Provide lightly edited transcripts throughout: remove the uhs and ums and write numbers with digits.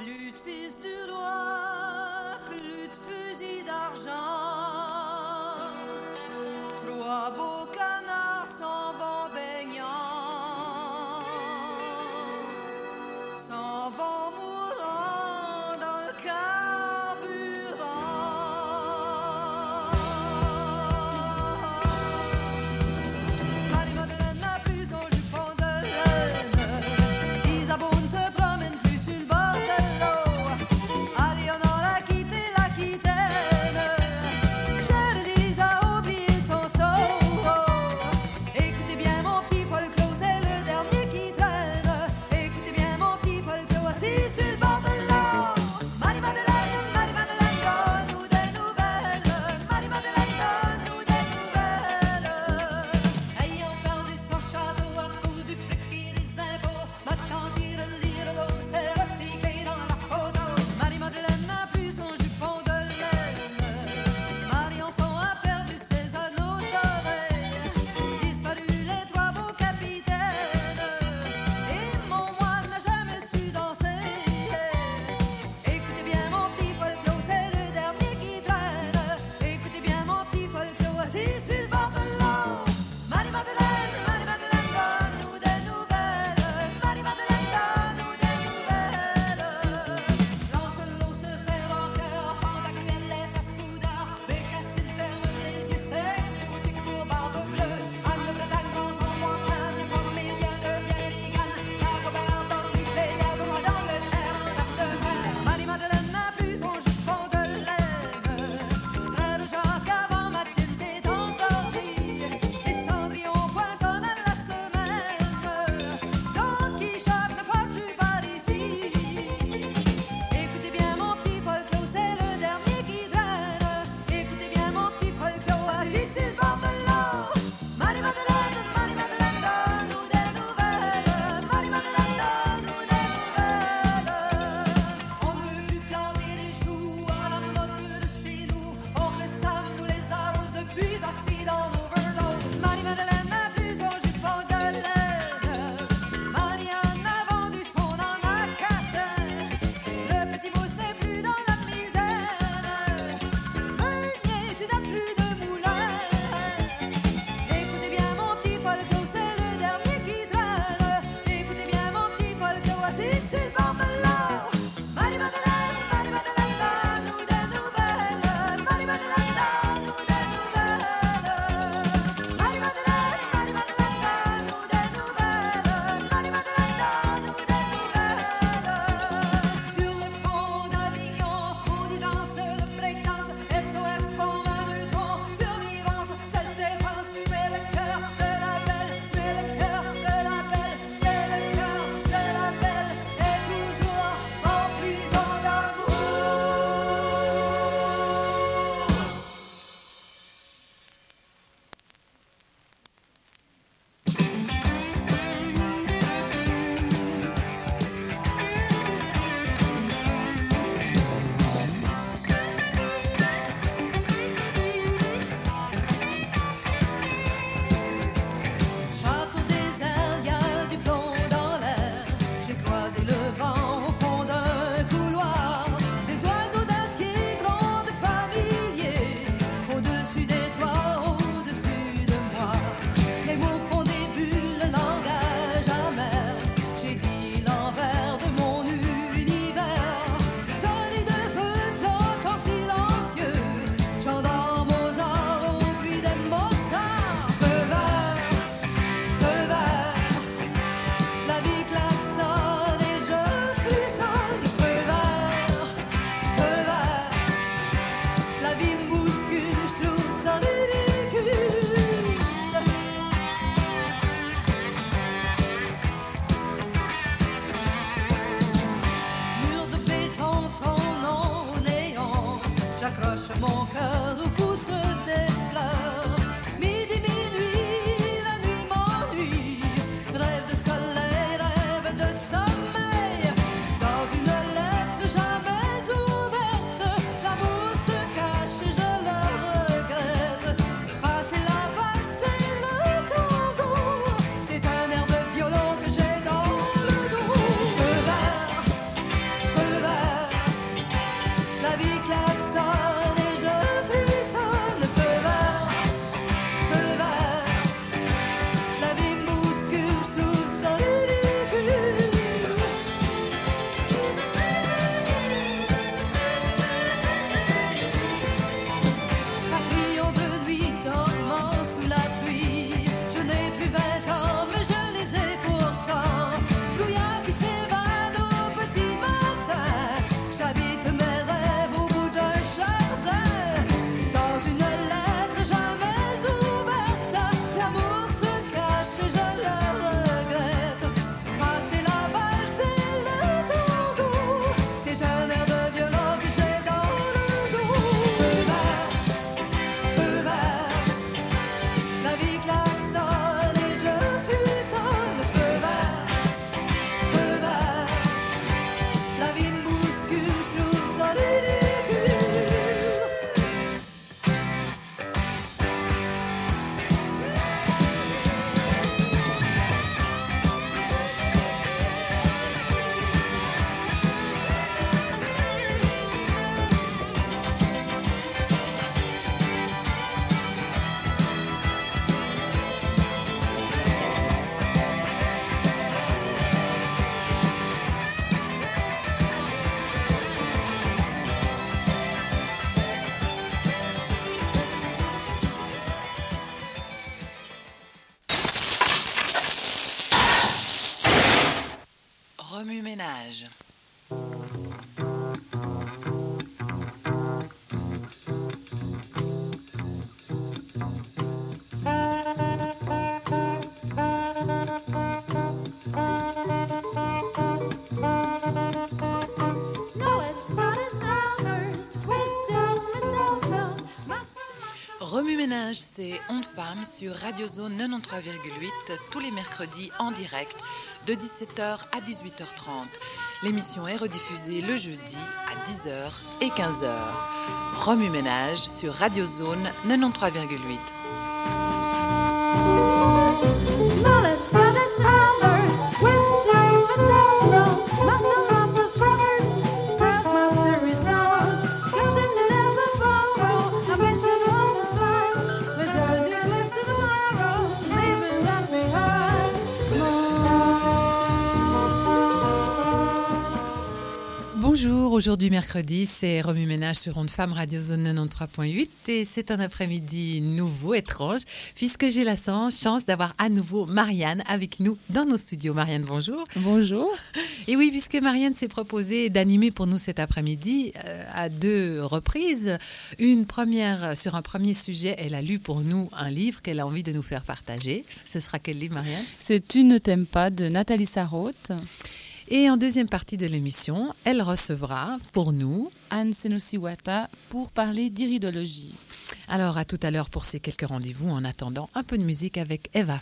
Plus de fils du roi, plus de fusils d'argent. Trois beaux canards s'en vont baignant, s'en vont mourant dans le carburant. Marie-Madeleine n'a plus son jupon de laine. Isabeau se promène plus sur le bord de l'eau. Aliénor a quitté l'Aquitaine. Chère Élise a oublié son seau. Écoutez bien mon petit folklore, c'est le dernier qui traîne. Écoutez bien mon petit folklore, voici Remue-ménage, c'est Onde Femme sur Radio Zone 93,8 tous les mercredis en direct de 17h à 18h30. L'émission est rediffusée le jeudi à 10h et 15h. Remue-ménage sur Radio Zone 93,8. Bonjour, aujourd'hui mercredi, c'est Remue-ménage sur Onde Femme Radio Zone 93.8 et c'est un après-midi nouveau, étrange, puisque j'ai la chance d'avoir à nouveau Marianne avec nous dans nos studios. Marianne, bonjour. Bonjour. Et oui, puisque Marianne s'est proposée d'animer pour nous cet après-midi à 2 reprises. Une première, sur un premier sujet, elle a lu pour nous un livre qu'elle a envie de nous faire partager. Ce sera quel livre, Marianne ? C'est Tu ne t'aimes pas de Nathalie Sarraute. Et en deuxième partie de l'émission, elle recevra pour nous Anne Senosiwata pour parler d'iridologie. Alors à tout à l'heure pour ces quelques rendez-vous. En attendant, un peu de musique avec Eva.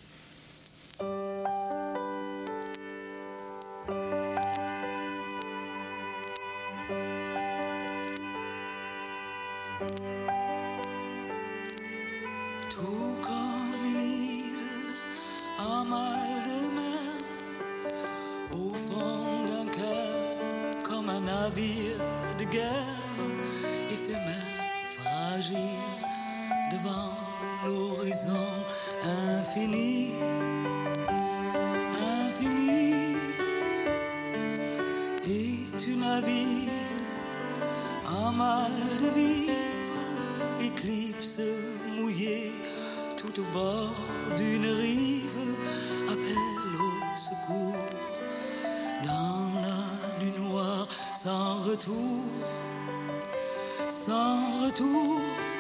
Tout comme une île à mal de mer, au fond d'un cœur, comme un navire de guerre, éphémère, fragile, devant l'horizon infini, infini. Et tu navigues à mal de vivre, éclipse mouillée, tout au bord d'une rive, appelle au secours. Dans la nuit noire, sans retour, sans retour.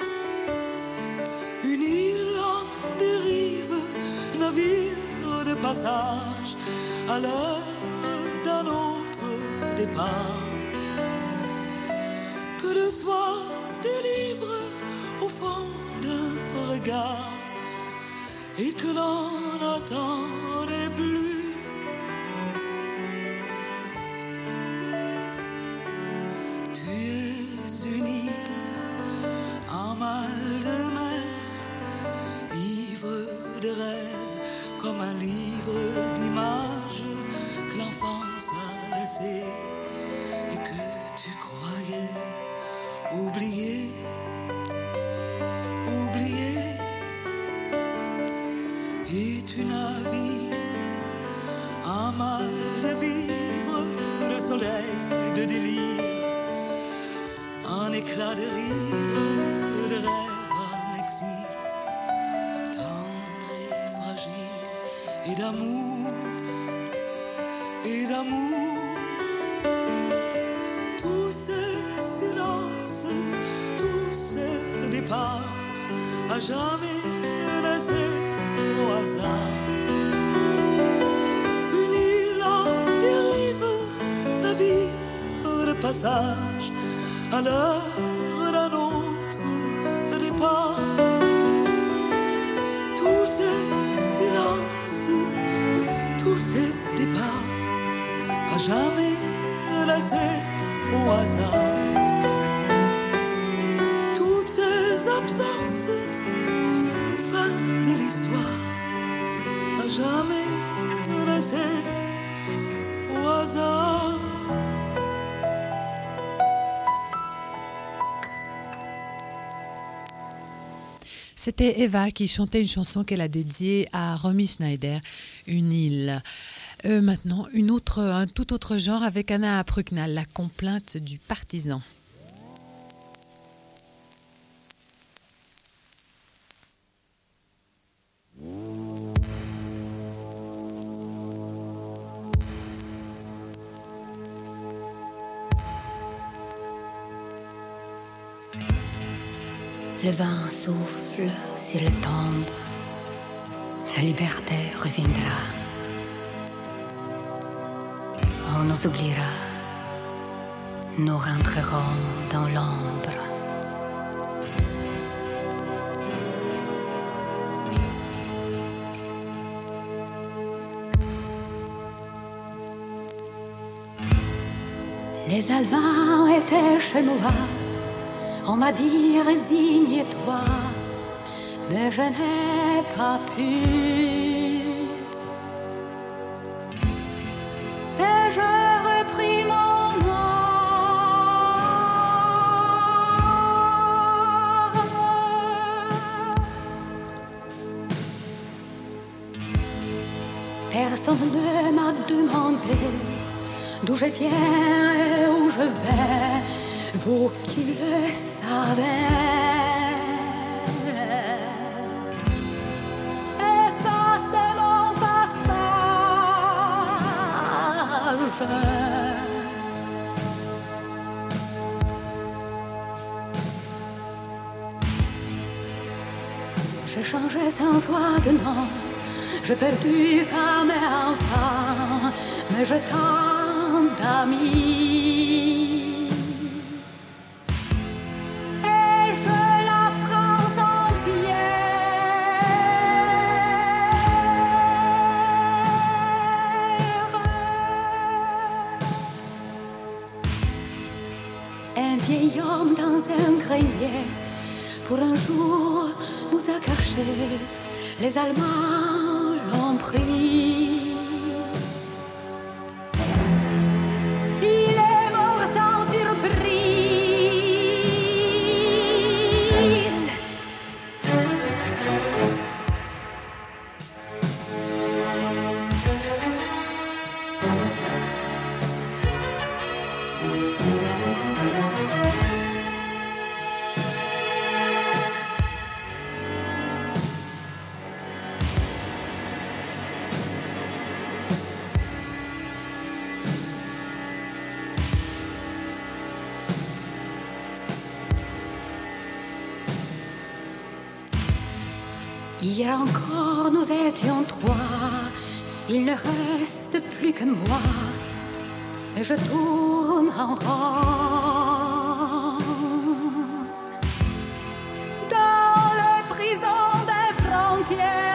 Une île en dérive, navire de passage, à l'heure d'un autre départ. Que le soir délivre au fond d'un regard, et que l'on n'attendait plus. Une île en mal de mer, ivre de rêve, comme un livre d'images que l'enfance a laissé et que tu croyais oublier, oublier. Et tu navigues en mal de vivre, le soleil de délire, un éclat de rire, de rêve en exil, tendre et fragile, et d'amour, et d'amour. Tous ces silences, tous ces départs, à jamais laissés au hasard. Une île en dérive, navire de passage, à l'heure d'un autre départ. Tous ces silences, tous ces départs, à jamais laissés au hasard. Toutes ces absences, fin de l'histoire, à jamais laissées au hasard. C'était Eva qui chantait une chanson qu'elle a dédiée à Romy Schneider, Une île. Maintenant, un tout autre genre avec Anna Prucknall, La complainte du partisan. Le vent souffle s'il tombe, la liberté reviendra. On nous oubliera, nous rentrerons dans l'ombre. Les Allemands étaient chez moi. On m'a dit résigne-toi, mais je n'ai pas pu. Et je repris mon arme. Personne ne m'a demandé d'où je viens et où je vais, vous qui le savez. Et ça c'est mon passage. J'ai changé 100 fois de nom, j'ai perdu femme et enfant, mais je tant d'amis. Et je la France entière. Un vieil homme dans un grenier, pour un jour nous a cachés, les Allemands l'ont pris. Il est mort sans surprise. Hier encore nous étions 3, il ne reste plus que moi, et je tourne en rond dans les prisons des frontières.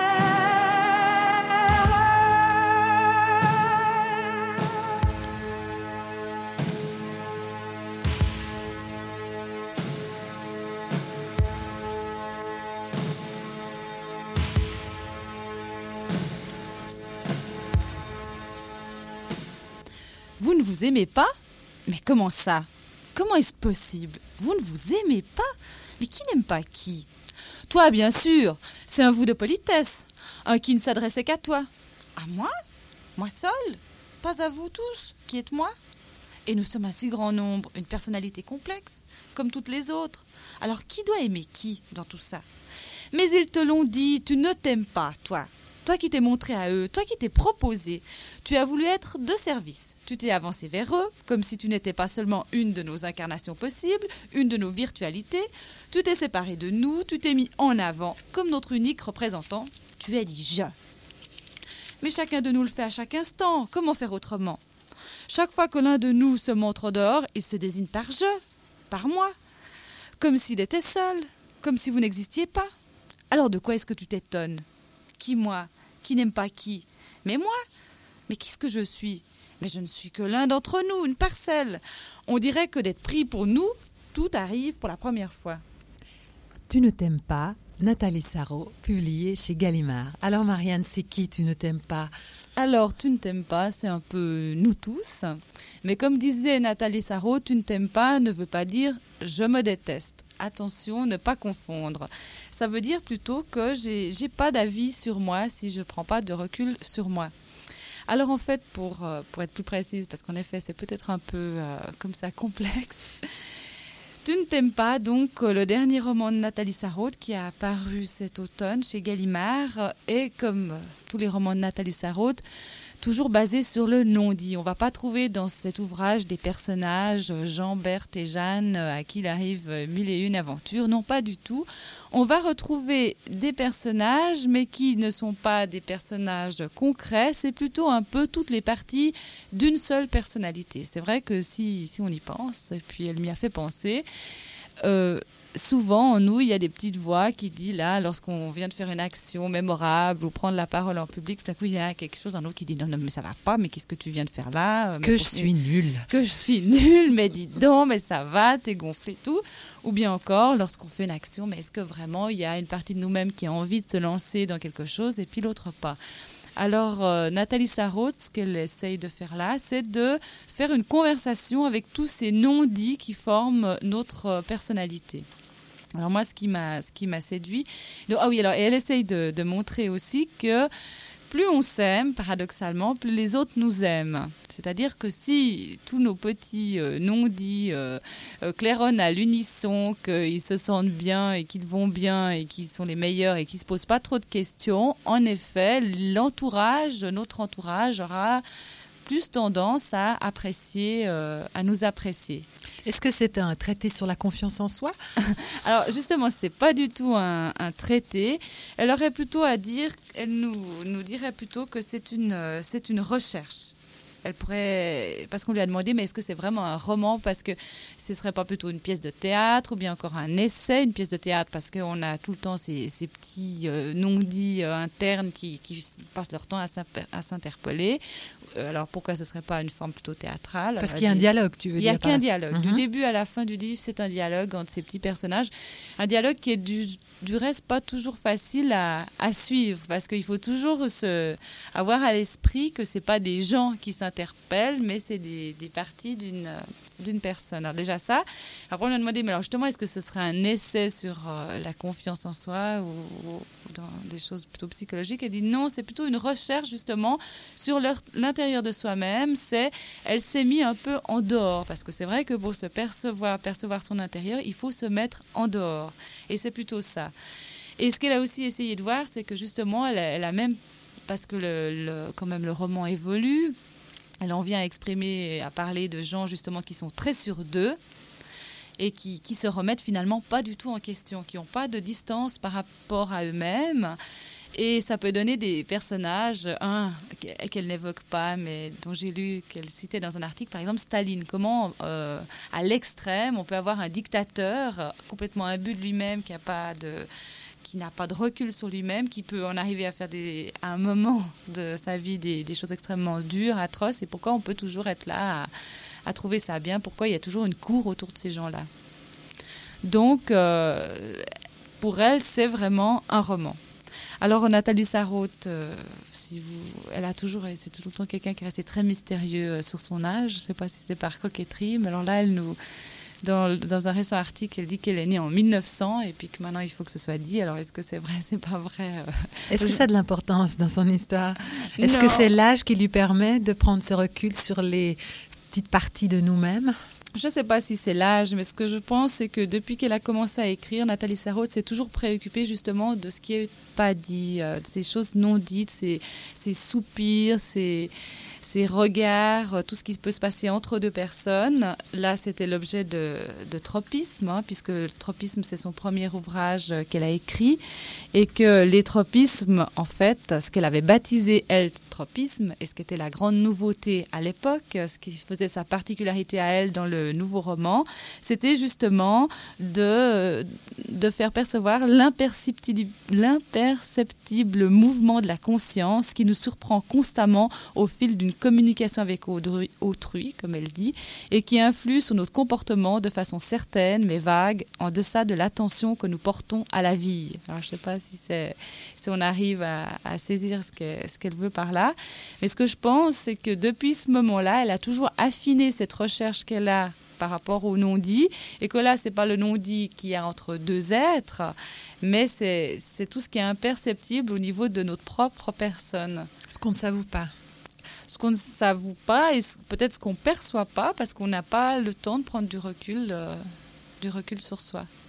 Vous ne vous aimez pas? Mais comment ça? Comment est-ce possible? Vous ne vous aimez pas? Mais qui n'aime pas qui? Toi, bien sûr, c'est un vous de politesse, un qui ne s'adressait qu'à toi. À moi? Moi seule? Pas à vous tous, qui êtes moi? Et nous sommes un si grand nombre, une personnalité complexe, comme toutes les autres. Alors qui doit aimer qui dans tout ça? Mais ils te l'ont dit, tu ne t'aimes pas, toi. Toi qui t'es montré à eux, toi qui t'es proposé, tu as voulu être de service. Tu t'es avancé vers eux, comme si tu n'étais pas seulement une de nos incarnations possibles, une de nos virtualités. Tu t'es séparé de nous, tu t'es mis en avant, comme notre unique représentant. Tu as dit « je ». Mais chacun de nous le fait à chaque instant. Comment faire autrement? Chaque fois que l'un de nous se montre dehors, il se désigne par « je », par « moi », comme s'il était seul, comme si vous n'existiez pas. Alors de quoi est-ce que tu t'étonnes? Qui moi? Qui n'aime pas qui? Mais moi? Mais qu'est-ce que je suis? Mais je ne suis que l'un d'entre nous, une parcelle. On dirait que d'être pris pour nous, tout arrive pour la première fois. Tu ne t'aimes pas, Nathalie Sarraud, publiée chez Gallimard. Alors Marianne, c'est qui tu ne t'aimes pas? Alors, tu ne t'aimes pas, c'est un peu nous tous. Mais comme disait Nathalie Sarraud, tu ne t'aimes pas ne veut pas dire « je me déteste ». Attention, ne pas confondre. Ça veut dire plutôt que j'ai pas d'avis sur moi si je prends pas de recul sur moi. Alors en fait, pour être plus précise, parce qu'en effet, c'est peut-être un peu comme ça complexe. Tu ne t'aimes pas, donc le dernier roman de Nathalie Sarraud qui a apparu cet automne chez Gallimard. Et comme tous les romans de Nathalie Sarraud, toujours basé sur le non-dit. On ne va pas trouver dans cet ouvrage des personnages, Jean, Berthe et Jeanne, à qui il arrive 1001 aventures. Non, pas du tout. On va retrouver des personnages, mais qui ne sont pas des personnages concrets. C'est plutôt un peu toutes les parties d'une seule personnalité. C'est vrai que si on y pense, et puis elle m'y a fait penser, souvent, en nous, il y a des petites voix qui disent, là, lorsqu'on vient de faire une action mémorable ou prendre la parole en public, tout à coup, il y a quelque chose, un autre qui dit, non, mais ça va pas, mais qu'est-ce que tu viens de faire là? Que je suis nulle. Que je suis nulle, mais dis donc, mais ça va, t'es gonflé, tout. Ou bien encore, lorsqu'on fait une action, mais est-ce que vraiment il y a une partie de nous-mêmes qui a envie de se lancer dans quelque chose et puis l'autre pas? Alors, Nathalie Sarraute, ce qu'elle essaye de faire là, c'est de faire une conversation avec tous ces non-dits qui forment notre personnalité. Alors moi, ce qui m'a séduit... alors et elle essaye de montrer aussi que plus on s'aime, paradoxalement, plus les autres nous aiment. C'est-à-dire que si tous nos petits non-dits claironnent à l'unisson, qu'ils se sentent bien et qu'ils vont bien et qu'ils sont les meilleurs et qu'ils ne se posent pas trop de questions, en effet, notre entourage aura plus tendance à nous apprécier. Est-ce que c'est un traité sur la confiance en soi? Alors justement, c'est pas du tout un traité. Elle aurait plutôt à dire, elle nous dirait plutôt que c'est une recherche. Elle pourrait, parce qu'on lui a demandé, mais est-ce que c'est vraiment un roman parce que ce serait pas plutôt une pièce de théâtre ou bien encore un essai, une pièce de théâtre parce qu'on a tout le temps ces petits non-dits internes qui passent leur temps à s'interpeller. Alors pourquoi ce serait pas une forme plutôt théâtrale? Parce qu'il y a un dialogue, tu veux dire? Il n'y a qu'un dialogue. Du début à la fin du livre, c'est un dialogue entre ces petits personnages. Un dialogue qui est du reste pas toujours facile à suivre parce qu'il faut toujours avoir à l'esprit que c'est pas des gens qui s'interpellent, mais c'est des parties d'une personne. Alors déjà ça. Après on lui a demandé, mais alors justement, est-ce que ce serait un essai sur la confiance en soi ou dans des choses plutôt psychologiques? Elle dit non, c'est plutôt une recherche justement sur l'intérieur de soi-même. Elle s'est mise un peu en dehors parce que c'est vrai que pour se percevoir son intérieur, il faut se mettre en dehors. Et c'est plutôt ça. Et ce qu'elle a aussi essayé de voir, c'est que justement, elle a même, parce que quand même le roman évolue, elle en vient à exprimer, à parler de gens justement qui sont très sûrs d'eux et qui se remettent finalement pas du tout en question, qui n'ont pas de distance par rapport à eux-mêmes. Et ça peut donner des personnages, qu'elle n'évoque pas, mais dont j'ai lu, qu'elle citait dans un article, par exemple Staline. Comment, à l'extrême, on peut avoir un dictateur complètement imbu de lui-même, qui n'a pas de recul sur lui-même, qui peut en arriver à faire à un moment de sa vie des choses extrêmement dures, atroces, et pourquoi on peut toujours être là à trouver ça bien, pourquoi il y a toujours une cour autour de ces gens-là. Donc, pour elle, c'est vraiment un roman. Alors, Nathalie Sarraute, c'est tout le temps quelqu'un qui est resté très mystérieux sur son âge. Je ne sais pas si c'est par coquetterie, mais alors là, dans un récent article, elle dit qu'elle est née en 1900 et puis que maintenant il faut que ce soit dit. Alors est-ce que c'est vrai, c'est pas vrai? Est-ce que ça a de l'importance dans son histoire? Est-ce que c'est l'âge qui lui permet de prendre ce recul sur les petites parties de nous-mêmes? Je ne sais pas si c'est l'âge, mais ce que je pense, c'est que depuis qu'elle a commencé à écrire, Nathalie Sarraute s'est toujours préoccupée justement de ce qui n'est pas dit, de ces choses non dites, ces soupirs, ces regards, tout ce qui peut se passer entre deux personnes. Là, c'était l'objet de Tropisme, puisque Tropisme, c'est son premier ouvrage qu'elle a écrit, et que les tropismes, en fait, ce qu'elle avait baptisé, elle, tropisme, et ce qui était la grande nouveauté à l'époque, ce qui faisait sa particularité à elle dans le nouveau roman, c'était justement de faire percevoir l'imperceptible mouvement de la conscience qui nous surprend constamment au fil d'une communication avec autrui, comme elle dit, et qui influe sur notre comportement de façon certaine mais vague, en deçà de l'attention que nous portons à la vie. Alors, je ne sais pas si on arrive à saisir ce qu'elle veut par là, mais ce que je pense, c'est que depuis ce moment-là, elle a toujours affiné cette recherche qu'elle a par rapport au non-dit, et que là, c'est pas le non-dit qu'il y a entre deux êtres, mais c'est tout ce qui est imperceptible au niveau de notre propre personne. Ce qu'on ne s'avoue pas. Ce qu'on ne s'avoue pas et peut-être ce qu'on ne perçoit pas parce qu'on n'a pas le temps de prendre du recul sur soi.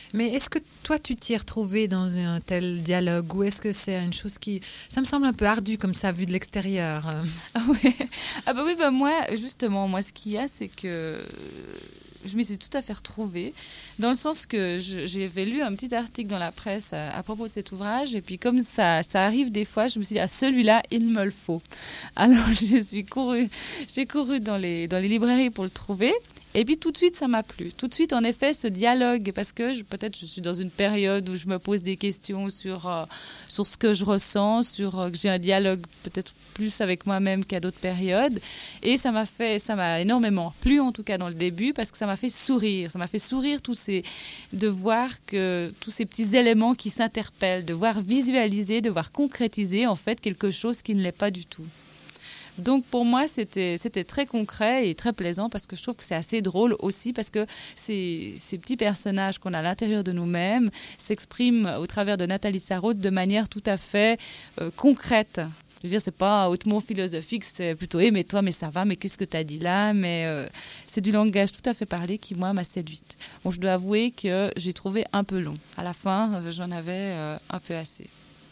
Mais est-ce que toi, tu t'y es retrouvé dans un tel dialogue ou est-ce que c'est une chose qui... Ça me semble un peu ardu comme ça, vu de l'extérieur. Ah ouais. Ah bah oui, bah moi, justement, ce qu'il y a, c'est que je m'y suis tout à fait retrouvée, dans le sens que j'avais lu un petit article dans la presse à propos de cet ouvrage, et puis comme ça arrive des fois, je me suis dit, celui-là, il me le faut. Alors j'ai couru dans les librairies pour le trouver. Et puis tout de suite, ça m'a plu. Tout de suite, en effet, ce dialogue, parce que peut-être je suis dans une période où je me pose des questions sur ce que je ressens, que j'ai un dialogue peut-être plus avec moi-même qu'à d'autres périodes. Et ça m'a énormément plu, en tout cas dans le début, parce que ça m'a fait sourire. Ça m'a fait sourire de voir que tous ces petits éléments qui s'interpellent, de voir visualiser, de voir concrétiser en fait quelque chose qui ne l'est pas du tout. Donc pour moi, c'était très concret et très plaisant parce que je trouve que c'est assez drôle aussi parce que ces petits personnages qu'on a à l'intérieur de nous-mêmes s'expriment au travers de Nathalie Sarraute de manière tout à fait concrète. Je veux dire, c'est pas hautement philosophique, c'est plutôt mais toi, mais ça va, mais qu'est-ce que tu as dit là ? Mais c'est du langage tout à fait parlé qui, moi, m'a séduite. Bon, je dois avouer que j'ai trouvé un peu long. À la fin, j'en avais un peu assez.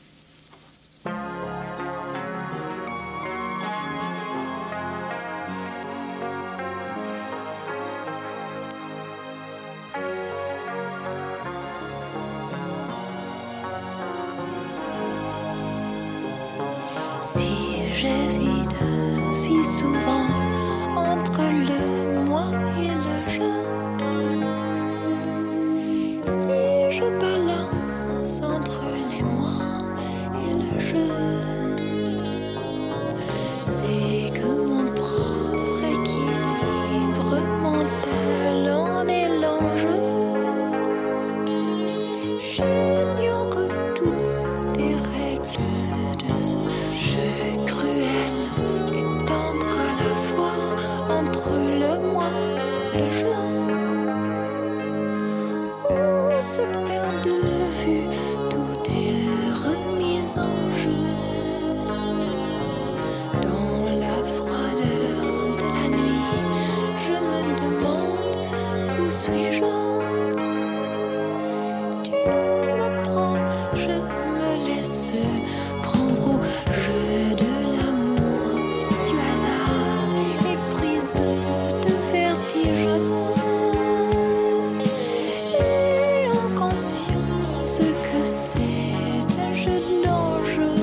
J'hésite si souvent entre le moi et le je. Si je balance entre les moi et le je, c'est que mon propre équilibre mental en est l'enjeu. J'ignore tout des règles de ce jeu cruel et tendre à la fois entre le moi et le je. On se perd de vue, tout est remis en jeu. Dans la froideur de la nuit, je me demande où suis-je. Tu me prends, je me laisse prendre au jeu de l'amour, du hasard et prise de vertige. Et en conscience que c'est un jeu d'enjeu.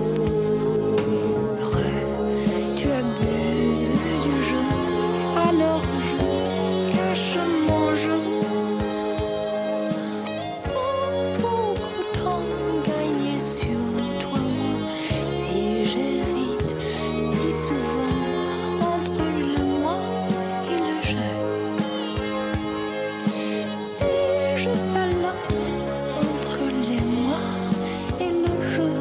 Heureux, tu abuses du jeu, alors je cache mon jeu. Sans pour autant gagner sur toi, si j'hésite si souvent entre le moi et le je. Si je balance entre les moi et le je,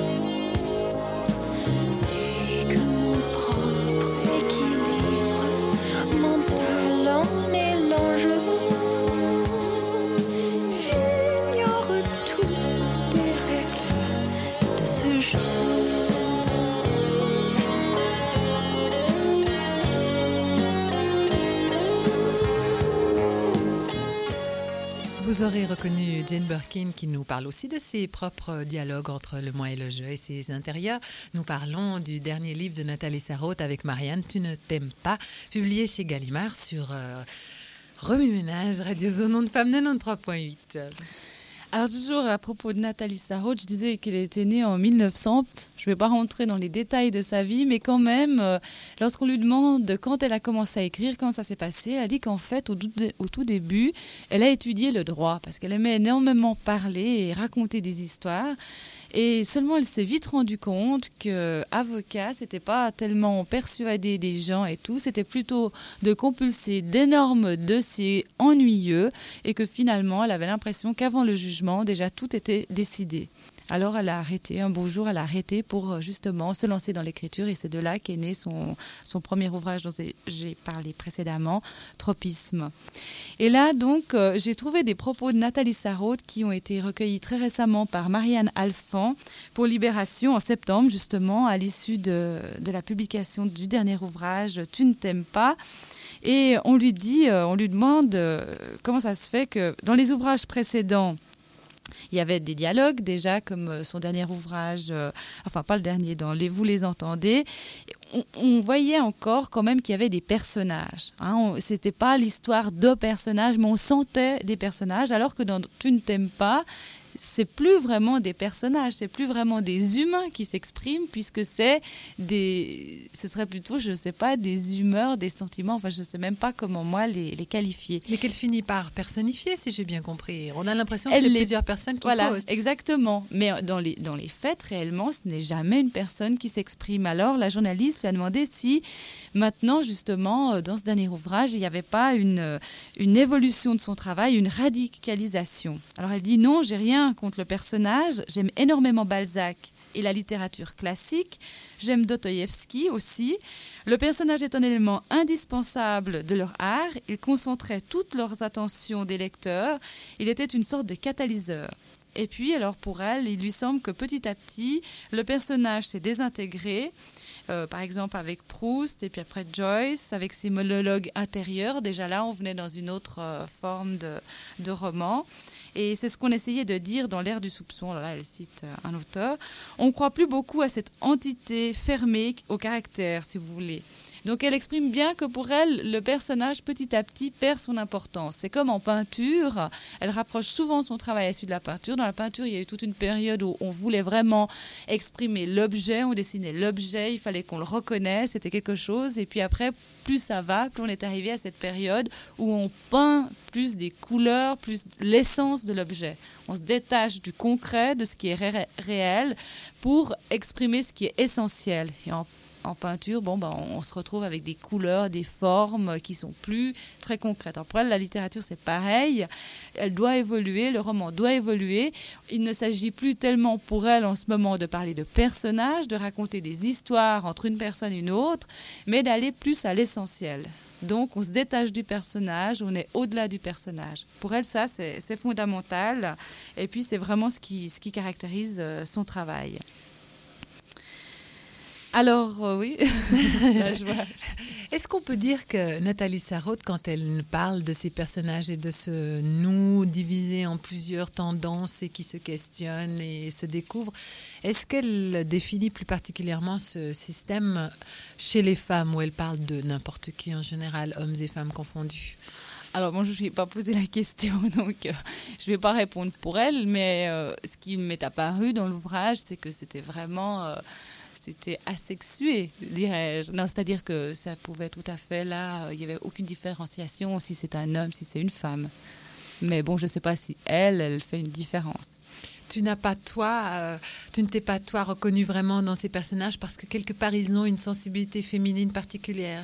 c'est que mon propre équilibre mental en est l'enjeu. J'ignore toutes les règles de ce jeu. Vous aurez reconnu Jane Birkin qui nous parle aussi de ses propres dialogues entre le moi et le je et ses intérieurs. Nous parlons du dernier livre de Nathalie Sarraute avec Marianne, Tu ne t'aimes pas, publié chez Gallimard sur Remue-Ménage, Radio Zone Ondes Femmes 93.8. Alors toujours à propos de Nathalie Sarraute, je disais qu'elle était née en 1900. Je ne vais pas rentrer dans les détails de sa vie, mais quand même, lorsqu'on lui demande quand elle a commencé à écrire, comment ça s'est passé, elle a dit qu'en fait, au tout début, elle a étudié le droit parce qu'elle aimait énormément parler et raconter des histoires. Et seulement, elle s'est vite rendue compte qu'avocat, c'était pas tellement persuader des gens et tout, c'était plutôt de compulser d'énormes dossiers ennuyeux et que finalement, elle avait l'impression qu'avant le jugement, déjà tout était décidé. Alors elle a arrêté, un beau jour elle a arrêté pour justement se lancer dans l'écriture et c'est de là qu'est né son premier ouvrage dont j'ai parlé précédemment, Tropisme. Et là donc j'ai trouvé des propos de Nathalie Sarraute qui ont été recueillis très récemment par Marianne Alphand pour Libération en septembre justement à l'issue de la publication du dernier ouvrage Tu ne t'aimes pas. Et on lui demande comment ça se fait que dans les ouvrages précédents, il y avait des dialogues déjà, comme son dernier ouvrage, enfin pas le dernier, dans Vous les entendez. On voyait encore quand même qu'il y avait des personnages. C'était pas l'histoire de personnages, mais on sentait des personnages, alors que dans Tu ne t'aimes pas, c'est plus vraiment des personnages, c'est plus vraiment des humains qui s'expriment, puisque ce serait plutôt, je sais pas, des humeurs, des sentiments, enfin je sais même pas comment moi les qualifier. Mais qu'elle finit par personnifier, si j'ai bien compris. On a l'impression que c'est plusieurs personnes qui causent. Exactement. Mais dans les faits, réellement, ce n'est jamais une personne qui s'exprime. Alors la journaliste lui a demandé si maintenant, justement, dans ce dernier ouvrage, il n'y avait pas une évolution de son travail, une radicalisation. Alors elle dit non, j'ai rien contre le personnage, j'aime énormément Balzac et la littérature classique, j'aime Dostoïevski aussi. Le personnage est un élément indispensable de leur art, il concentrait toutes leurs attentions des lecteurs, il était une sorte de catalyseur. Et puis, alors pour elle, il lui semble que petit à petit, le personnage s'est désintégré, par exemple avec Proust et puis après Joyce, avec ses monologues intérieurs. Déjà là, on venait dans une autre forme de roman. Et c'est ce qu'on essayait de dire dans L'ère du soupçon. Là, elle cite un auteur. On ne croit plus beaucoup à cette entité fermée au caractère, si vous voulez. Donc elle exprime bien que pour elle, le personnage petit à petit perd son importance. C'est comme en peinture, elle rapproche souvent son travail à celui de la peinture. Dans la peinture, il y a eu toute une période où on voulait vraiment exprimer l'objet, on dessinait l'objet, il fallait qu'on le reconnaisse, c'était quelque chose. Et puis après, plus ça va, plus on est arrivé à cette période où on peint plus des couleurs, plus l'essence de l'objet. On se détache du concret, de ce qui est réel, pour exprimer ce qui est essentiel. Et en peinture, on se retrouve avec des couleurs, des formes qui sont plus très concrètes. Pour elle, la littérature, c'est pareil. Elle doit évoluer, le roman doit évoluer. Il ne s'agit plus tellement pour elle en ce moment de parler de personnages, de raconter des histoires entre une personne et une autre, mais d'aller plus à l'essentiel. Donc, on se détache du personnage, on est au-delà du personnage. Pour elle, ça, c'est fondamental. Et puis, c'est vraiment ce qui caractérise son travail. Alors, oui, là, je vois. Est-ce qu'on peut dire que Nathalie Sarraute, quand elle parle de ses personnages et de ce nous divisé en plusieurs tendances et qui se questionnent et se découvrent, est-ce qu'elle définit plus particulièrement ce système chez les femmes, où elle parle de n'importe qui en général, hommes et femmes confondus? Alors, moi, je ne lui ai pas posé la question, donc je ne vais pas répondre pour elle, mais ce qui m'est apparu dans l'ouvrage, c'est que c'était vraiment... c'était asexué, dirais-je. Non, c'est-à-dire que ça pouvait tout à fait, là, il n'y avait aucune différenciation si c'est un homme, si c'est une femme. Mais bon, je ne sais pas si elle fait une différence. Tu ne t'es pas, toi, reconnu vraiment dans ces personnages parce que quelque part, ils ont une sensibilité féminine particulière.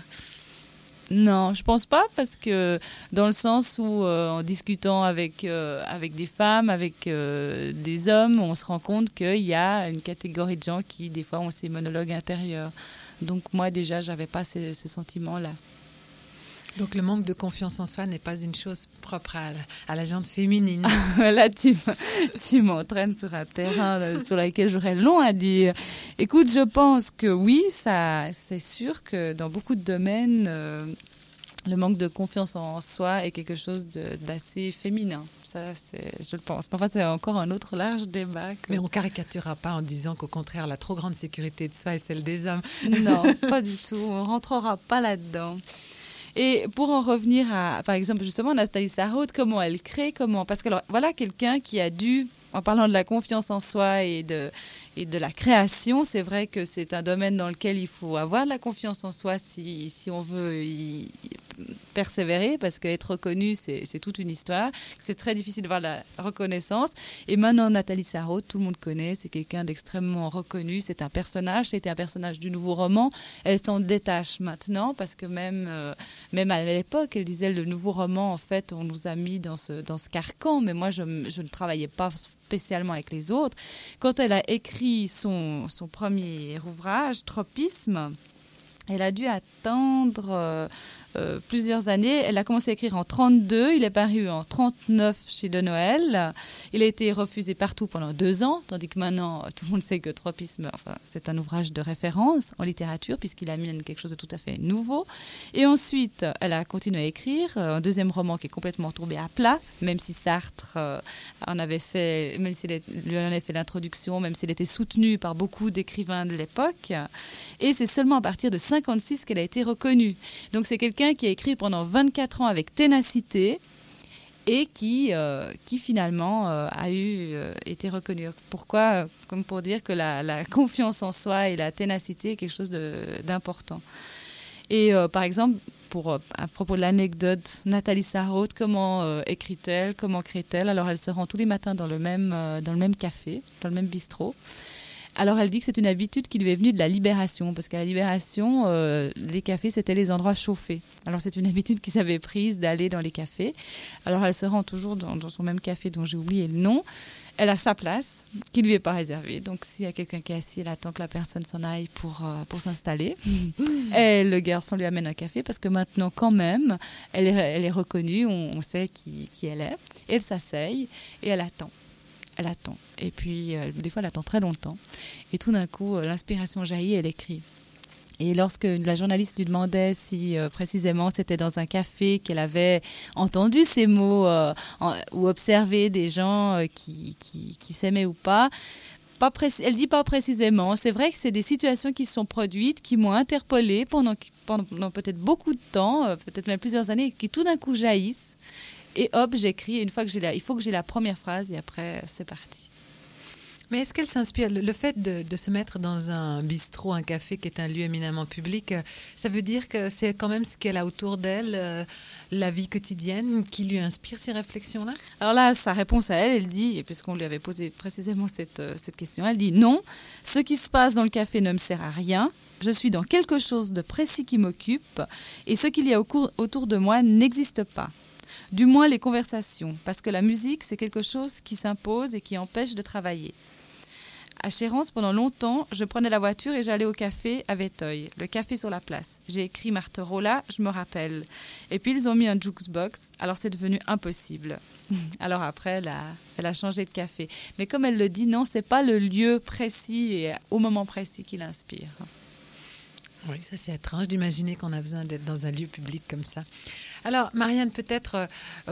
Non, je pense pas, parce que dans le sens où en discutant avec des femmes, avec des hommes, on se rend compte qu'il y a une catégorie de gens qui des fois ont ces monologues intérieurs. Donc moi déjà, j'avais pas ce sentiment-là. Donc le manque de confiance en soi n'est pas une chose propre à la gente féminine. Là, tu m'entraînes sur un terrain sur lequel j'aurais long à dire. Écoute, je pense que oui, c'est sûr que dans beaucoup de domaines, le manque de confiance en soi est quelque chose d'assez féminin. Ça, je le pense. Parfois, c'est encore un autre large débat. Mais on ne caricaturera pas en disant qu'au contraire, la trop grande sécurité de soi est celle des hommes. Non, pas du tout. On ne rentrera pas là-dedans. Et pour en revenir à, par exemple, justement, Nathalie Sarraute, comment elle crée, parce que alors, voilà quelqu'un qui a dû, en parlant de la confiance en soi et de la création, c'est vrai que c'est un domaine dans lequel il faut avoir de la confiance en soi si on veut y persévérer, parce qu'être reconnu, c'est toute une histoire. C'est très difficile de voir la reconnaissance. Et maintenant, Nathalie Sarraute, tout le monde connaît, c'est quelqu'un d'extrêmement reconnu. C'est un personnage, c'était un personnage du nouveau roman. Elle s'en détache maintenant, parce que même à l'époque, elle disait, le nouveau roman, en fait, on nous a mis dans ce carcan, mais moi, je ne travaillais pas spécialement avec les autres. Quand elle a écrit son premier ouvrage, Tropisme, Elle a dû attendre plusieurs années. Elle a commencé à écrire en 1932. Il est paru en 1939 chez De Noël. Il a été refusé partout pendant 2 ans, tandis que maintenant, tout le monde sait que Tropisme, c'est un ouvrage de référence en littérature, puisqu'il amène quelque chose de tout à fait nouveau. Et ensuite, elle a continué à écrire un deuxième roman qui est complètement tombé à plat, même si Sartre en avait fait, même s'il lui en avait fait l'introduction, même s'il était soutenu par beaucoup d'écrivains de l'époque. Et c'est seulement à partir de 1956 qu'elle a été reconnue. Donc c'est quelqu'un qui a écrit pendant 24 ans avec ténacité et qui finalement a été reconnu. Pourquoi ? Comme pour dire que la confiance en soi et la ténacité est quelque chose d'important. Et par exemple, à propos de l'anecdote, Nathalie Sarraute, comment écrit-elle, comment crée-elle ? Alors elle se rend tous les matins dans le même café, dans le même bistrot. Alors elle dit que c'est une habitude qui lui est venue de la Libération, parce qu'à la Libération, les cafés, c'était les endroits chauffés. Alors c'est une habitude qui s'avait prise d'aller dans les cafés. Alors elle se rend toujours dans son même café dont j'ai oublié le nom. Elle a sa place, qui ne lui est pas réservée. Donc s'il y a quelqu'un qui est assis, elle attend que la personne s'en aille pour s'installer. Et le garçon lui amène un café, parce que maintenant, quand même, elle est reconnue, on sait qui elle est. Et elle s'asseye et elle attend. Elle attend. Et puis, des fois, elle attend très longtemps. Et tout d'un coup, l'inspiration jaillit et elle écrit. Et lorsque la journaliste lui demandait si précisément c'était dans un café qu'elle avait entendu ces mots ou observé des gens qui s'aimaient ou pas, elle dit pas précisément. C'est vrai que c'est des situations qui se sont produites, qui m'ont interpellée pendant peut-être beaucoup de temps, peut-être même plusieurs années, qui tout d'un coup jaillissent. Et hop, j'écris. Une fois que il faut que j'ai la première phrase et après, c'est parti. Mais est-ce qu'elle s'inspire, le fait de se mettre dans un bistrot, un café qui est un lieu éminemment public, ça veut dire que c'est quand même ce qu'elle a autour d'elle, la vie quotidienne, qui lui inspire ces réflexions-là ? Alors là, sa réponse à elle dit, et puisqu'on lui avait posé précisément cette question, elle dit non, ce qui se passe dans le café ne me sert à rien. Je suis dans quelque chose de précis qui m'occupe et ce qu'il y a autour de moi n'existe pas. Du moins les conversations, parce que la musique, c'est quelque chose qui s'impose et qui empêche de travailler. À Chérence, pendant longtemps, je prenais la voiture et j'allais au café à Véteuil, le café sur la place. J'ai écrit Marterola, je me rappelle. Et puis ils ont mis un jukebox, alors c'est devenu impossible. Alors après, elle a changé de café. Mais comme elle le dit, non, c'est pas le lieu précis et au moment précis qui l'inspire. Oui, ça c'est étrange d'imaginer qu'on a besoin d'être dans un lieu public comme ça. Alors, Marianne, peut-être,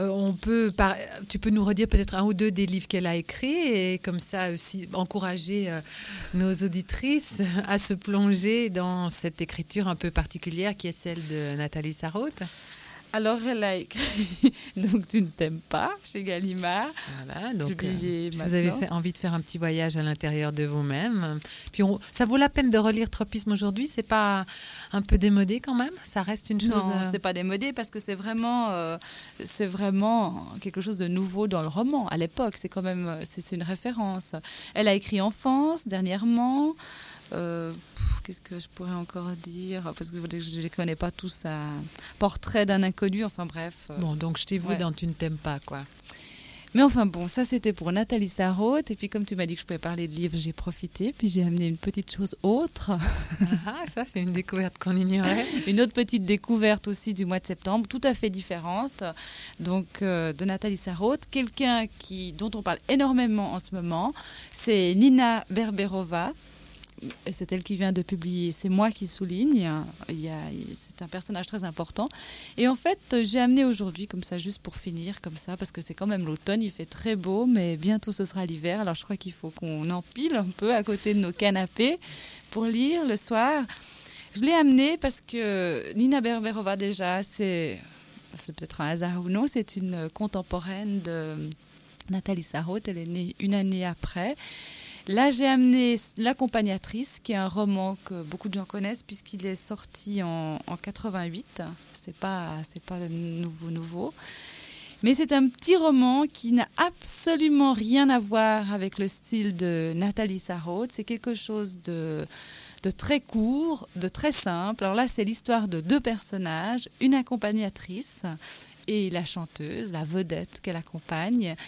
tu peux nous redire peut-être 1 ou 2 des livres qu'elle a écrits et comme ça aussi encourager nos auditrices à se plonger dans cette écriture un peu particulière qui est celle de Nathalie Sarraute. Alors, elle a écrit donc Tu ne t'aimes pas chez Gallimard. Voilà, donc si vous avez envie de faire un petit voyage à l'intérieur de vous-même. Puis ça vaut la peine de relire Tropisme aujourd'hui. C'est pas un peu démodé quand même ? Ça reste une chose. Non, c'est pas démodé parce que c'est vraiment quelque chose de nouveau dans le roman. À l'époque, c'est quand même c'est une référence. Elle a écrit Enfance dernièrement. Qu'est-ce que je pourrais encore dire ? Parce que je ne les connais pas tous. Un portrait d'un inconnu, enfin bref. Bon, donc jetez-vous dans Tu ne t'aimes pas, quoi. Mais enfin bon, ça c'était pour Nathalie Sarraute. Et puis comme tu m'as dit que je pouvais parler de livres, j'ai profité. Puis j'ai amené une petite chose autre. Ah, ça c'est une découverte qu'on ignorait. Une autre petite découverte aussi du mois de septembre, tout à fait différente. Donc de Nathalie Sarraute. Quelqu'un dont on parle énormément en ce moment, c'est Nina Berberova. Et c'est elle qui vient de publier C'est moi qui souligne. C'est un personnage très important. Et en fait, j'ai amené aujourd'hui, comme ça, juste pour finir, comme ça, parce que c'est quand même l'automne, il fait très beau, mais bientôt ce sera l'hiver. Alors je crois qu'il faut qu'on empile un peu à côté de nos canapés pour lire le soir. Je l'ai amené parce que Nina Berberova, déjà, c'est peut-être un hasard ou non, c'est une contemporaine de Nathalie Sarraute. Elle est née 1 année après. Là, j'ai amené L'Accompagnatrice, qui est un roman que beaucoup de gens connaissent puisqu'il est sorti en 88. C'est pas nouveau. Mais c'est un petit roman qui n'a absolument rien à voir avec le style de Nathalie Sarraute. C'est quelque chose de très court, de très simple. Alors là, c'est l'histoire de 2 personnages, une accompagnatrice et la chanteuse, la vedette qu'elle accompagne.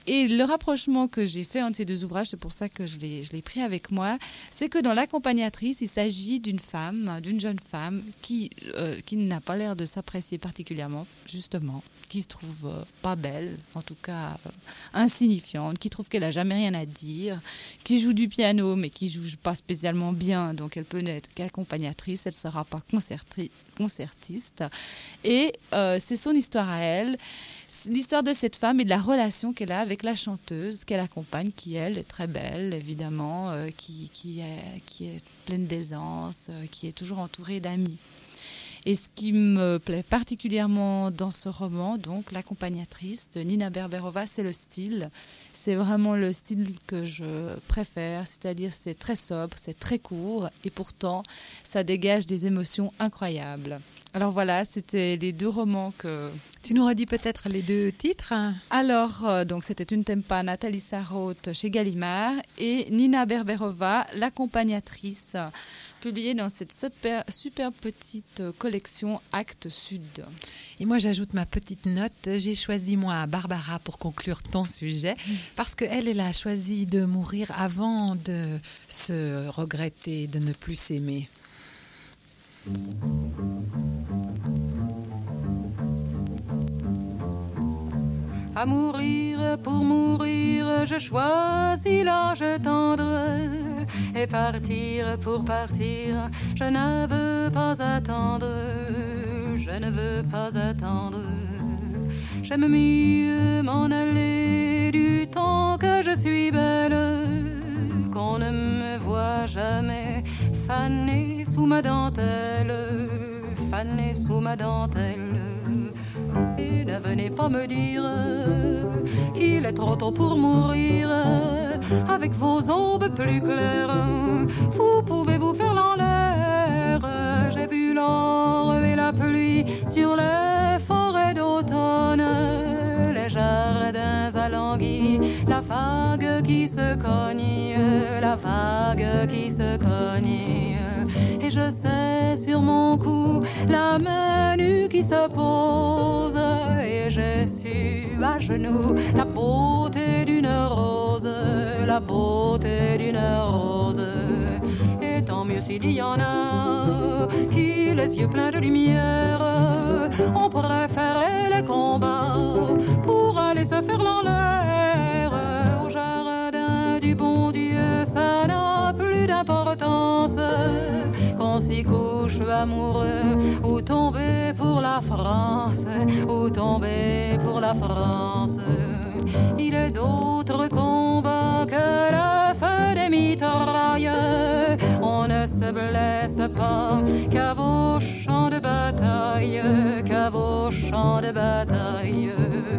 Et le rapprochement que j'ai fait entre ces deux ouvrages, c'est pour ça que je l'ai pris avec moi, c'est que dans l'accompagnatrice, il s'agit d'une jeune femme qui n'a pas l'air de s'apprécier particulièrement, justement, qui se trouve pas belle, en tout cas insignifiante, qui trouve qu'elle a jamais rien à dire, qui joue du piano mais qui joue pas spécialement bien, donc elle peut n'être qu'accompagnatrice, elle ne sera pas concertiste. Et c'est son histoire à elle, l'histoire de cette femme et de la relation qu'elle a avec la chanteuse qu'elle accompagne, qui elle est très belle évidemment, qui est pleine d'aisance, qui est toujours entourée d'amis. Et ce qui me plaît particulièrement dans ce roman, donc l'accompagnatrice de Nina Berberova, c'est le style. C'est vraiment le style que je préfère, c'est-à-dire c'est très sobre, c'est très court et pourtant ça dégage des émotions incroyables. Alors voilà, c'était les deux romans que... Tu nous redis peut-être les deux titres? Alors, donc c'était Une t'aime pas, Nathalie Sarraute chez Gallimard et Nina Berberova, l'accompagnatrice, publiée dans cette super petite collection Actes Sud. Et moi, j'ajoute ma petite note. J'ai choisi, moi, Barbara pour conclure ton sujet, parce qu'elle a choisi de mourir avant de se regretter, de ne plus s'aimer. À mourir, pour mourir, je choisis l'âge tendre. Et partir, pour partir, je ne veux pas attendre. Je ne veux pas attendre. J'aime mieux m'en aller du temps que je suis belle, qu'on ne me voit jamais fanée sous ma dentelle, fanée sous ma dentelle. Et ne venez pas me dire qu'il est trop tôt pour mourir. Avec vos aubes plus claires, vous pouvez vous faire l'air. J'ai vu l'or et la pluie sur les forêts d'automne, les jardins alanguis, la vague qui se cogne, la vague qui se cogne. Et je sais sur mon cou la main nue qui se pose, et j'ai su à genoux la beauté d'une rose, la beauté d'une rose. Et tant mieux s'il y en a qui, les yeux pleins de lumière, ont préféré les combats pour aller se faire l'air. Au jardin du bon Dieu, ça n'a plus d'importance, qu'on s'y couche amoureux ou tomber pour la France, ou tomber pour la France. Il est d'autres combats que le feu des mitrailles. On ne se blesse pas qu'à vos champs de bataille, qu'à vos champs de bataille.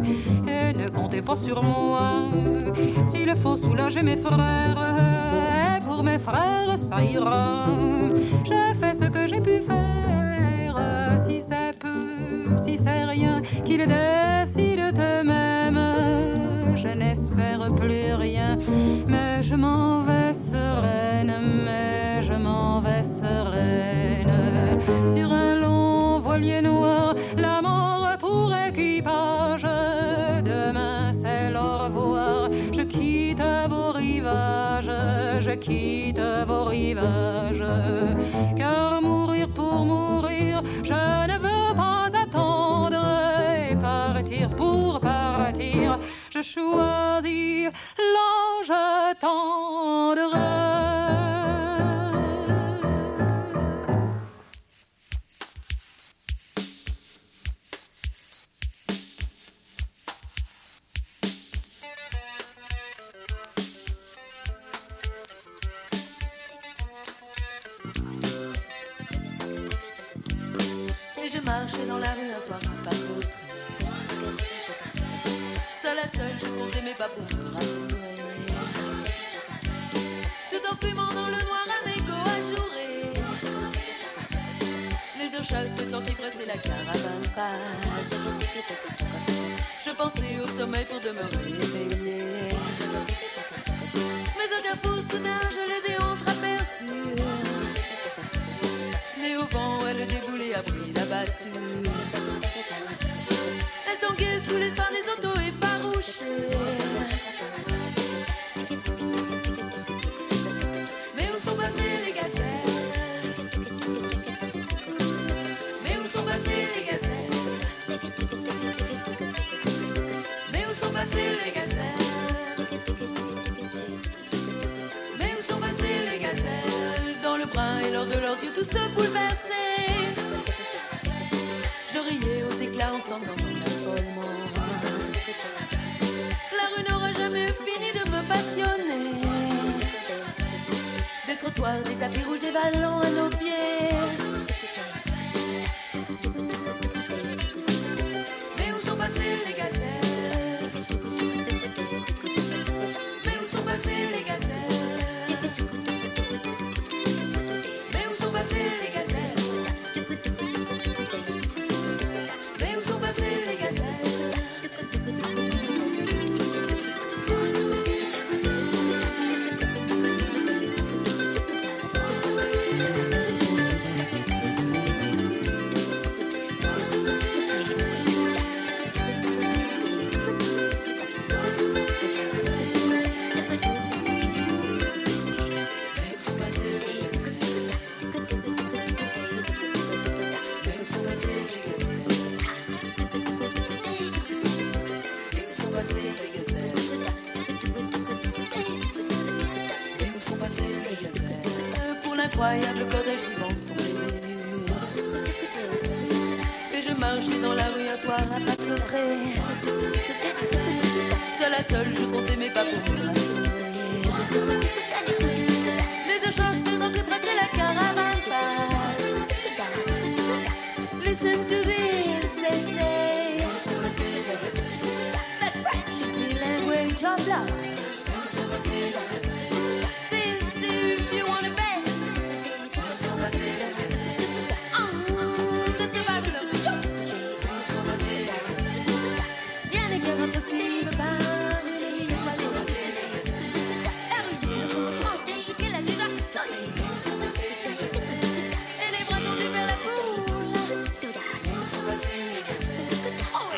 Et ne comptez pas sur moi s'il faut soulager mes frères. Et pour mes frères ça ira, j'ai fait ce que j'ai pu faire. Si c'est peu, si c'est rien, qu'ils décident eux-mêmes. Je n'espère plus rien, mais je m'en vais sereine, mais je m'en vais sereine. Sur un long voilier noir, la mort pour équipage. Demain c'est l'au revoir, je quitte vos rivages, je quitte vos rivages. Car mourir pour mourir, je ne veux pas attendre. Et partir pour partir, je choisis l'âge tendre. Et je marchais dans la rue un soir par l'autre. Seule à seule, je comptais mes pas pour me rassurer. Tout en fumant dans le noir à mes go ajourés. Les eaux chastes, le temps qui pressait la caravane passe. Je pensais au sommeil pour de me réveiller. Mais au carrefour soudain, je les ai entreaperçus. Née au vent, elle déboulait à bride abattue. Elle tanguait sous les phares des autos effarouchés. passées les gazelles? Mais où sont passées les gazelles? Dans le brun et l'or de leurs yeux tous se bouleversés. Je riais aux éclats ensemble dans mon affolement. La rue n'aura jamais fini de me passionner. Des trottoirs, des tapis rouges, des ballons à nos pieds. Mais où sont passées les gazelles? Mais où sont passées les gazelles? Mais où sont passées les gazelles? Mais où sont passées les gazelles? Incroyable cortège vivant tombé des murs. Que je marchais dans la rue un soir à pas pleurer. Seule à seule je comptais mes pas pour me rassurer. Les échanges faisant que presser la caravane passe. Listen to this, they say. The French is the language of love. This if you wanna bet. Impossible par une équation. La rue ne comprend ce qu'elle a déjà donné. Et les bras tendus vers la foule. Oh,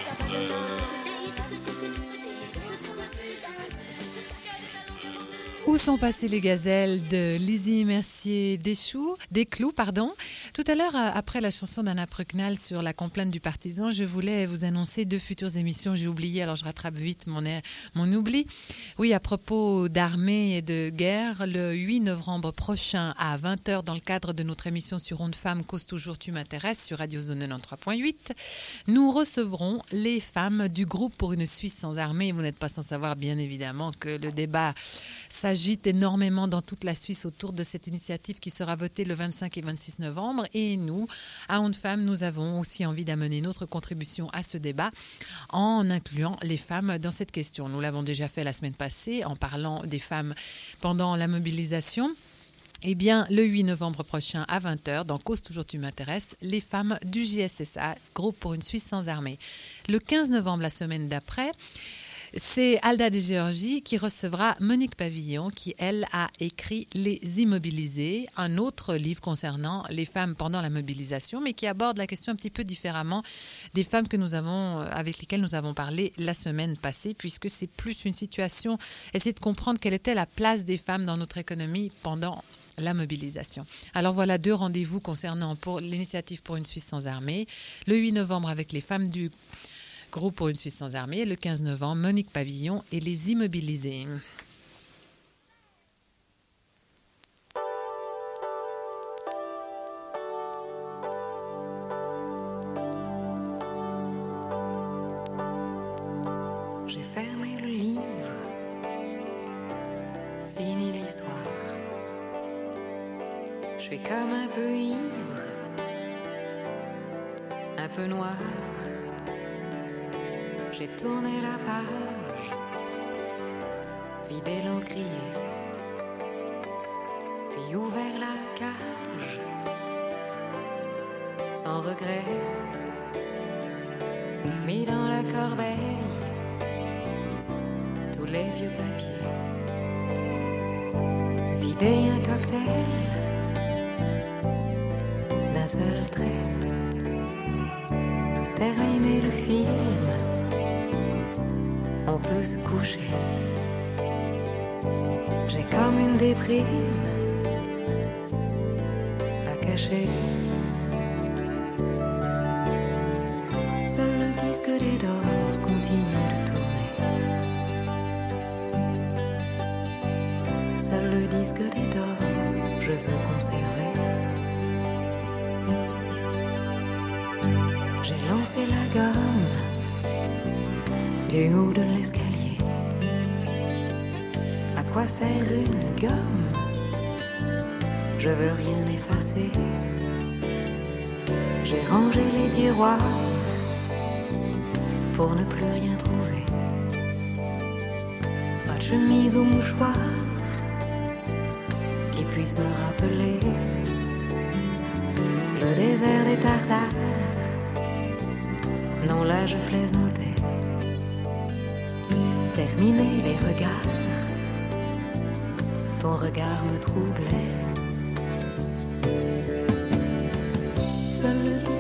Où sont passées les gazelles de Lizzie Mercier Desclous, pardon. Tout à l'heure, après la chanson d'Anna Prucknall sur la complainte du partisan, je voulais vous annoncer 2 futures émissions. J'ai oublié, alors je rattrape vite mon oubli. Oui, à propos d'armée et de guerre, le 8 novembre prochain à 20h, dans le cadre de notre émission sur Ondes Femmes, Cause toujours tu m'intéresses, sur Radio Zone 93.8, nous recevrons les femmes du groupe pour une Suisse sans armée. Vous n'êtes pas sans savoir, bien évidemment, que le débat s'agite énormément dans toute la Suisse autour de cette initiative qui sera votée le 25 et 26 novembre. Et nous, à Ondes Femmes, nous avons aussi envie d'amener notre contribution à ce débat en incluant les femmes dans cette question. Nous l'avons déjà fait la semaine passée en parlant des femmes pendant la mobilisation. Eh bien, le 8 novembre prochain à 20h, dans Cause toujours tu m'intéresses, les femmes du JSSA, groupe pour une Suisse sans armée. Le 15 novembre, la semaine d'après, c'est Alda de Géorgie qui recevra Monique Pavillon qui, elle, a écrit Les Immobilisés, un autre livre concernant les femmes pendant la mobilisation, mais qui aborde la question un petit peu différemment des femmes avec lesquelles nous avons parlé la semaine passée, puisque c'est plus une situation, essayer de comprendre quelle était la place des femmes dans notre économie pendant la mobilisation. Alors voilà 2 rendez-vous concernant pour l'initiative pour une Suisse sans armée. Le 8 novembre avec les femmes du groupe pour une Suisse sans armée, le 15 novembre, Monique Pavillon et Les Immobilisés. J'ai fermé le livre, fini l'histoire. Je suis comme un peu ivre, un peu noir. J'ai tourné la page, vidé l'encrier, puis ouvert la cage, sans regret, mis dans la corbeille tous les vieux papiers, vidé un cocktail d'un seul trait, terminé le film. On peut se coucher. J'ai comme une déprime à cacher. Seul le disque des Doors continue de tourner. je veux conserver. J'ai lancé la gomme du haut de l'escalier. À quoi sert une gomme? Je veux rien effacer. J'ai rangé les tiroirs pour ne plus rien trouver. Pas de chemise ou mouchoir qui puisse me rappeler le désert des Tartares. Non, là je plaisantais. Terminer les regards, ton regard me troublait. Seul le